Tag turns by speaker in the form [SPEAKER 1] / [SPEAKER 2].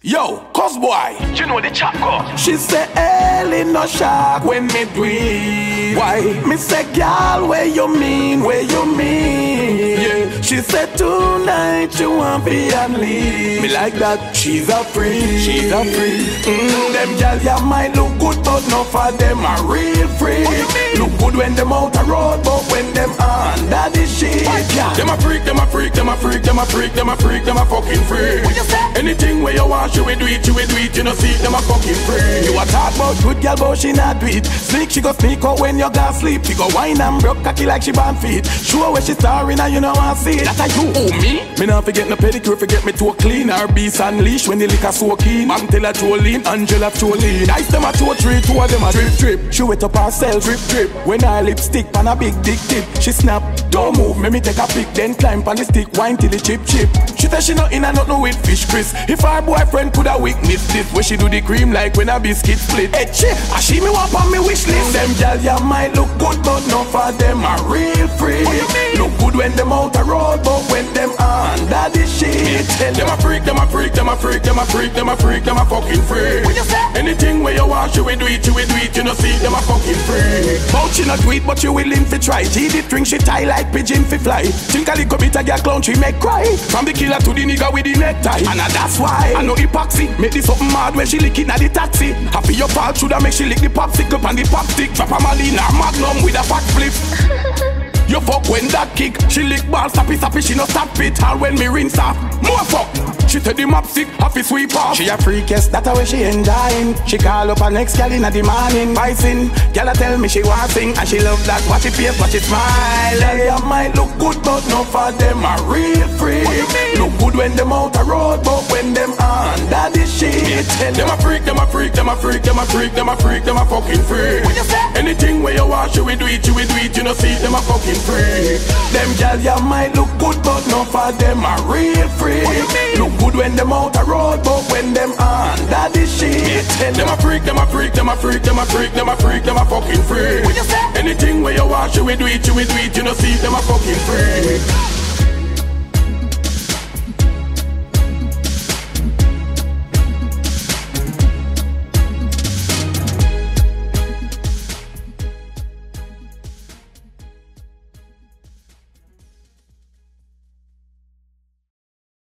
[SPEAKER 1] Yo, cuz boy,
[SPEAKER 2] you know the chap go.
[SPEAKER 1] she say Ellie no shark when me do it. Why? Me say girl, where you mean, where you mean? Yeah. She said tonight you want be and leave. Me like that, she's a freak, she's a freak. Them girl ya might look good, but no for them a real freak. Look good when them out the road, but when them under the shit. Yeah. Them a freak, them a freak, them a freak, them a freak, them a freak, them a fucking freak. Anything where you want, you will do it, you will do it. You know see them a fucking free. You a talk about good girl, but she not do it. Sneak, she go sneak out when you gonna sleep. She go wine and broke cocky like she born feet. Sure where she starring and you know I see it. That's a you, oh me. Me not forget no pedicure, forget me to clean. Her beast unleash when the liquor so keen. Man tell her to lean, Angela to lean. Ice them a 2 or 3, 2 of them a drip drip. She wet up herself, drip drip. When her lipstick pan a big dick tip, she snap, don't move. Me take a pic, then climb on the stick, wine till the chip chip. She say she not in and not no with fish Chris. If her boyfriend coulda witness this, where she do the cream like when a biscuit split. Hey chick, I she me want on me wish list. Them gal ya might look good, but no for them a real free. Look good when them out the road, but when them under the shit. Them a freak, them a freak, them a freak, them a freak, them a freak, them a fucking freak. Anything where you want, you will do it, you will do it. You know see them a fucking freak. But she not do it, but you willing to try. She did drink, she tie like pigeon fi fly. Think a little bit a girl clown, she make cry. From the killer to the nigga with the necktie. And that's why I know epoxy make this something mad when she lick it at the taxi. Happy your fall shoulda make she lick the popsicle and the pop stick. Drop a Malina Magnum with a fat flip. You fuck when that kick. She lick ball sappy sappy, she no stop it. And when me rinse off, more fuck. She said the map sick, happy sweep off. She a freakest, that's how she enjoying. She call up her next girl in the morning. Bison, girl a tell me she want sing. And she love that, watch it face, watch it smile. They might look good, but no for them a real freak. Look good when them out the road, but when them under the shit. Them a freak, them a freak, them a freak, them a freak, them a freak, them a fucking freak. Anything where you want, you will do it, you will do it. You know see them a fucking freak. Them girl ya might look good, but no for them a real freak. Look good when them out the road, but when them under the shit. Them a freak, them a freak, them a freak, them a freak, them a freak, them a fucking freak. Anything where you want, you will do it, you will do it. You know see them a fucking freak.